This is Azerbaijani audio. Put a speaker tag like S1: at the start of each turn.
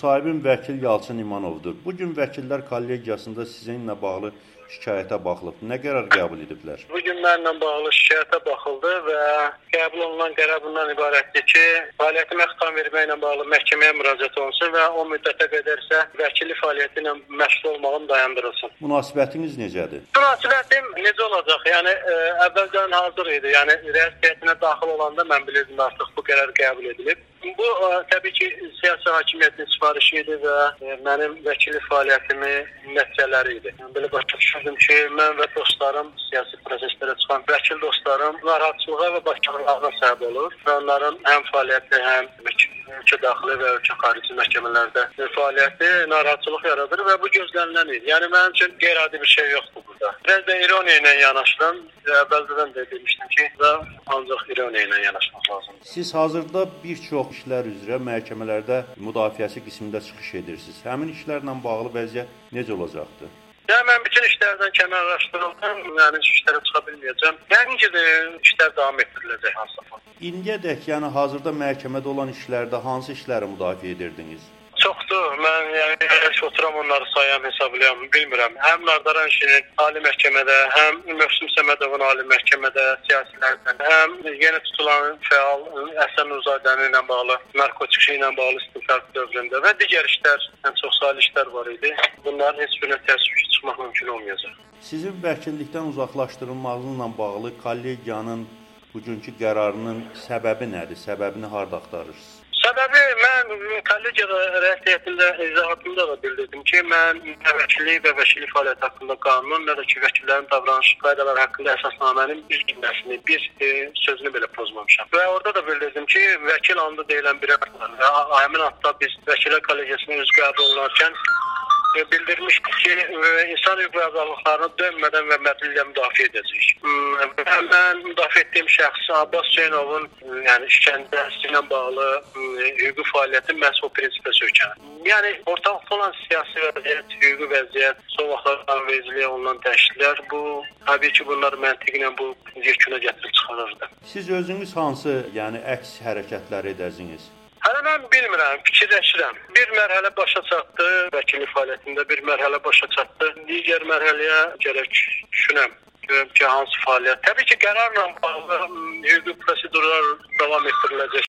S1: Müsahibim vəkil Yalçın İmanovdur. Bugün vəkillər kollegiyasında sizinlə bağlı şikayətə baxılıb. Nə qərar qəbul ediblər?
S2: Bugün mənimlə bağlı şikayətə baxıldı və qəbul olunan qərar bundan ibarətdir ki, fəaliyyətimə xitam verməklə bağlı məhkəməyə müraciət olunsun və o müddətə qədər isə vəkillik fəaliyyəti ilə məşğul olmağım dayandırılsın.
S1: Münasibətiniz necədir?
S2: Münasibətim necə olacaq? Yəni əvvəldən hazır idi. Yəni rəis heyətinə daxil olanda mən bilirdim artıq bu qərar qəbul edilib. Bu təbii ki, siyasi hakimiyyətin sifarişi idi və mənim vəkillik fəaliyyətimin nəticələri idi. Belə başa düşürdüm ki, mən və dostlarım siyasi proseslərə çıxan vəkil dostlarım narahatçılığa və başarılarına səbəb olur və onların həm fəaliyyəti, həm ölkə daxili və ölkə xarici məhkəmələrdə fəaliyyəti narahatçılıq yaradır və bu gözlənilən idi. Yəni mənim üçün qeyri-adi bir şey yoxdur burada. Biraz da ironiya ilə yanaşdım. Əvvəldən də demişdim ki, ancaq ironiya ilə yanaşmaq lazımdır.
S1: Siz hazırda bir çox işlər üzrə məhkəmələrdə müdafiəsi qismində çıxış edirsiniz. Həmin işlərlə bağlı vəziyyət necə olacaqdır?
S2: Yəni mən bütün işlərdən kənarlaşdırıldım. Yəni işlərə çıxa bilməyəcəm. Yəni ki, işlər davam etdiriləcək hansısa.
S1: İndiyədək, yəni hazırda məhkəmədə olan işlərdə hansı işləri müdafiə edirdiniz?
S2: Çoxdur. Mən oturam onları sayam, hesablayam, bilmirəm. Həm Nardaran işinin Ali Məhkəmədə, həm Mövsüm Səmədovun Ali Məhkəmədə, siyasilərdən, həm yenə tutulan fəal Əhsən Nuzadənin ilə bağlı, narkotik işi ilə bağlı istintaq dövründə və digər işlər, ən çoxsaylı işlər var idi. Bunların heç birinə təəssüf çıxmaq mümkün olmayacaq.
S1: Sizin vəkillikdən uzaqlaşdırılmağınızla bağlı kollegiyanın bugünkü qərarının səbəbi nədir? Səbəbini harda axtarırsınız?
S2: Səbəbi mən kollegiyada rəis heyətində izahatımda da bildirdim ki, mən nə vəkillik və vəkillik fəaliyyəti haqqında qanun, nə də ki, vəkillərin davranış qaydaları haqqında əsasnamənin bir cümləsini, bir sözünü belə pozmamışam. Və orada da bildirdim ki, vəkil andı deyilən bir və həmin hatta biz vəkillər kollegiyasına üz qəbul olunarkən bildirmişdik ki, insan hüquq və azadlıqlarını dönmədən və mədəllə müdafiə edəcəyik. Mən müdafiə etdiyim şəxs Abbas Hüseynovun işgəncəsi ilə bağlı hüquqi fəaliyyəti məhz o prinsipə söykənir. Yəni, ortalıqda olan siyasi vəziyyət, hüquqi vəziyyət, son vaxtlarda vezliyə olunan dəyişikliklər, bu, təbii ki, bunlar məntiqlə bu yekünə gətirib çıxarırdı.
S1: Siz özünüz hansı, əks hərəkətlər edərsiniz?
S2: Hələ mən bilmirəm, fikirləşirəm. Bir mərhələ başa çatdı, vəkillik fəaliyyətində bir mərhələ başa çatdı. Digər mərhələyə gərək düşünəm. Görüm ki, hansı fəaliyyət. Təbii ki, qərarla bağlı hüquqi prosedurlar davam etdiriləcək.